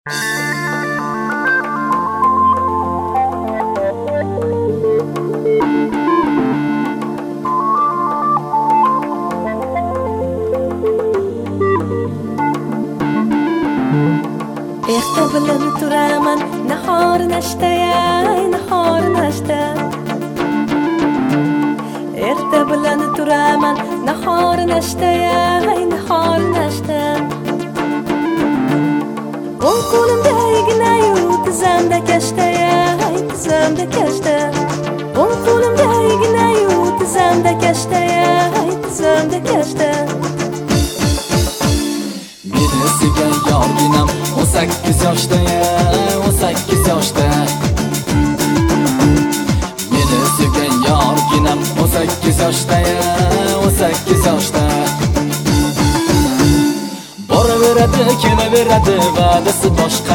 Erta bilan turaman nahor nashta. Erta bilan turaman nahor nashta. O'ng qo'limda ignayu tizamda kashta. O'ng qo'limda ignayu tizamda kashta. Meni sevgan yorginam 18 yoshda. Meni sevgan yorginam 18 yoshda. Boraveradi, kelaveradi, va'dasi boshqa.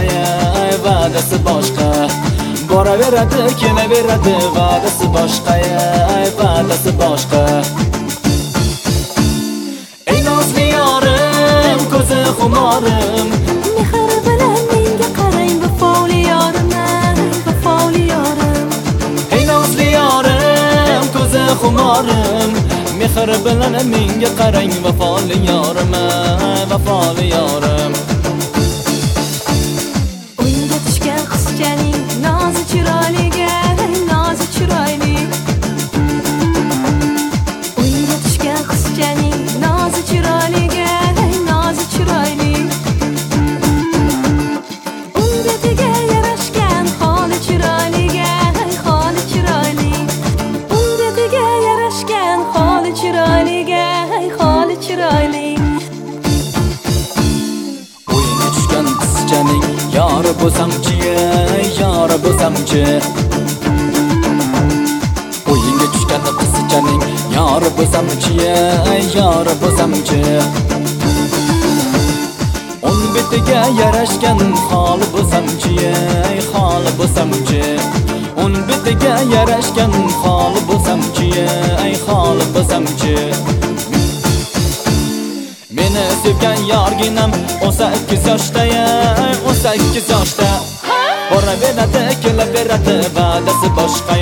Boraveradi, kelaveradi, va'dasi boshqa. Ey nozli yorim, ko'zi xumorim, Mehr bilan menga qarang, vafoli yorim. ey nozli yorim, ko'zi xumorim, mehr bilan menga qarang, vafoli yorim. O'yinga tushgan qizchaning nozi chiroyli. O'yinga tushgan qizchaning nozi chiroyli. Umbetiga yarashgan holi chiroyli. Umbetiga yarashgan holi chiroyli. O'yinga tushgan qizchaning yori bo'lsamchi. O'yinga tushgan qizchaning yori bo'lsamchi. O'ng betiga yarashgan holi bo'lsamchi. O'ng betiga yarashgan holi bo'lsamchi. Meni sevgan yorginam 18 yoshda. Boraveradi, kelaveradi, va'dasi boshqa.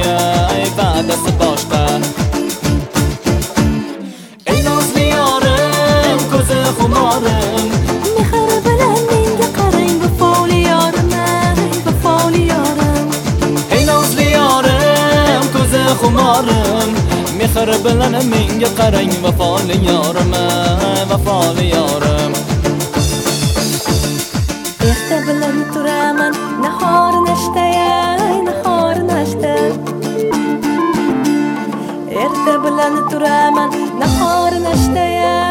Ey nozli yorim, ko'zi xumorim, Mehr bilan menga qarang, vafoli yorim. ey nozli yorim, ko'zi xumorim, mehr bilan menga qarang, vafoli yorim. Erta bilan turaman nahor nashta. Erta bilan turaman nahor nashta.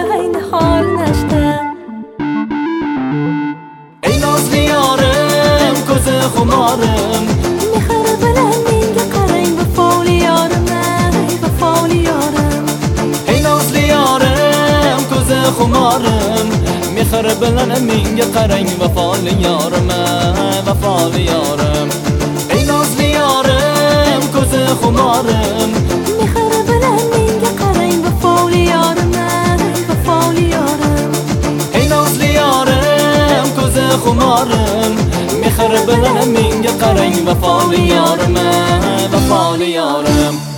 Ey nozli yorim, ko'zi xumorim, Mehr bilan menga qarang, vafoli yorim. ey nozli yorim, ko'zi xumorim, mehr bilan menga qarang, vafoli yorim. Ey nozli yorim, ko'zi xumorim, Mehr bilan menga qarang, vafoli yorim. ey nozli yorim, ko'zi xumorim, mehr bilan menga qarang, vafoli yorim.